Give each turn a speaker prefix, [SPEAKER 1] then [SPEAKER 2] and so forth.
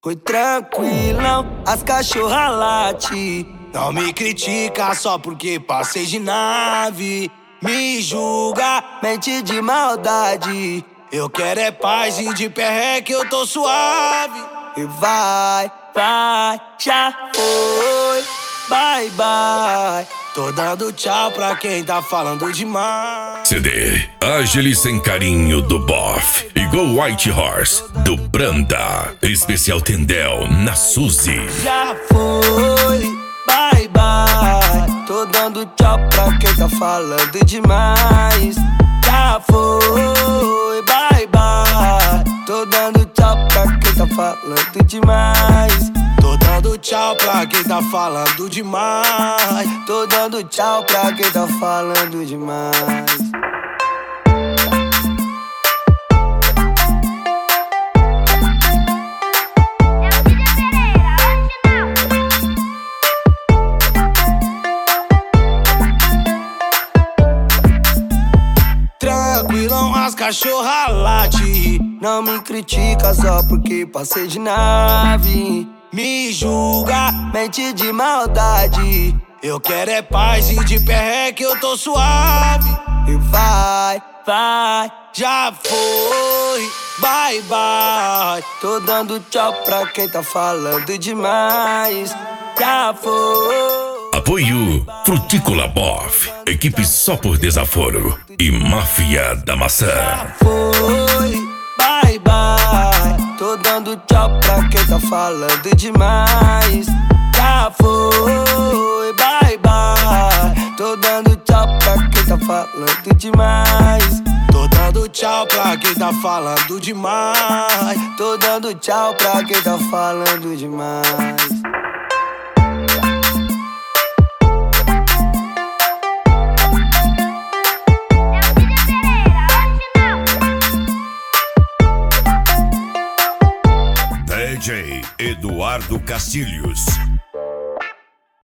[SPEAKER 1] Foi tranquilão, as cachorra late. Não me critica só porque passei de nave. Me julga, mente de maldade. Eu quero é paz e de perré que eu tô suave. E vai, já foi. Bye, bye. Tô dando tchau pra quem tá falando demais.
[SPEAKER 2] CD Ágil Sem Carinho do Boff e Go White Horse do Branda. Especial Tendel na Suzy.
[SPEAKER 1] Já foi, bye, bye. Tô dando tchau pra quem tá falando demais. Já foi, bye, bye. Tô dando tchau pra quem tá falando demais. Tô dando tchau pra quem tá falando demais. Tô dando tchau pra quem tá falando demais. Tranquilão, as cachorra late. Não me critica só porque passei de nave. Me julga, mente de maldade. Eu quero é paz e de perré que eu tô suave. E vai, já foi, bye, bye. Tô dando tchau pra quem tá falando demais. Já foi.
[SPEAKER 2] Apoio Frutícola Boff, equipe só por desaforo e Máfia da Maçã.
[SPEAKER 1] Já foi, bye, bye. Tô dando tchau pra quem tá falando demais. Já foi, bye, bye. Tô dando tchau pra quem tá falando demais. Tô dando tchau pra quem tá falando demais. Tô dando tchau pra quem tá falando demais.
[SPEAKER 2] DJ Eduardo Castilhos.